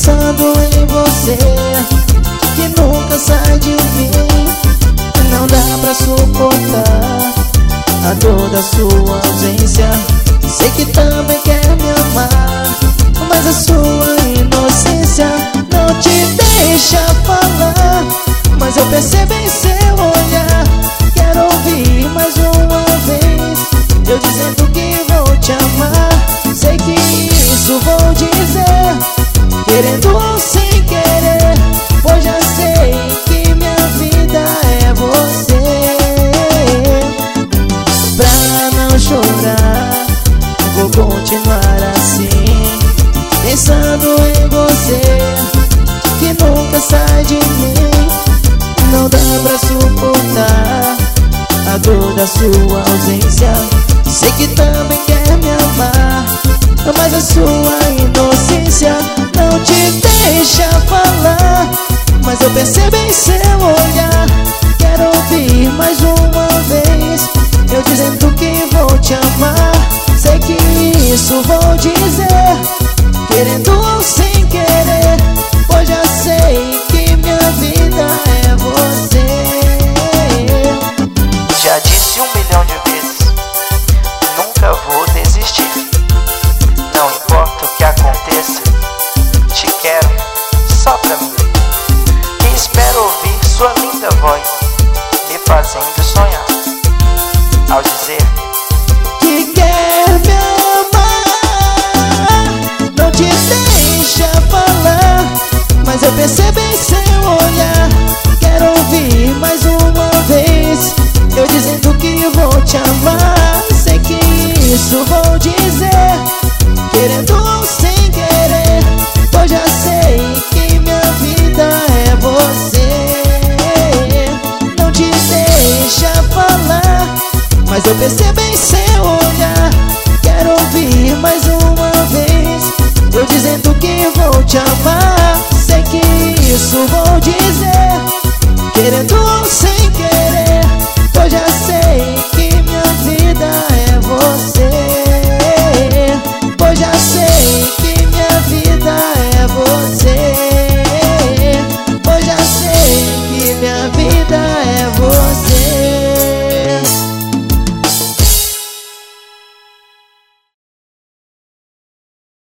pensando em você, que nunca sai de mim. Não dá pra suportar a dor da sua ausência. Sei que também quer me amar, mas a sua inocência não te deixa falar. Mas eu percebo em seu olhar. Quero ouvir mais uma vez eu dizendo que vou te amar. Sei que isso vou dizer, querendo ou sem querer, pois já sei que minha vida é você. Pra não chorar, vou continuar assim, pensando em você, que nunca sai de mim. Não dá pra suportar a dor da sua ausência. Sei que também quer me amar, mas a sua inocência não te deixa falar. Mas eu percebo em seu olhar. Quero ouvir mais uma vez eu dizendo que vou te amar. Sei que isso vou dizer, querendo ou sem querer, pois já sei que minha vida é você. Já disse 1 milhão de vezes, nunca vou desistir. Não importa o que aconteça, te quero só pra mim. E espero ouvir sua linda voz me fazendo sonhar, ao dizer que quer me amar. Não te deixa falar, mas eu percebo em seu olhar. Quero ouvir mais uma vez eu dizendo que vou te amar. Sei que isso vou dizer, querendo ou sem querer, pois já sei que minha vida é você. Não te deixa falar, mas eu percebo em seu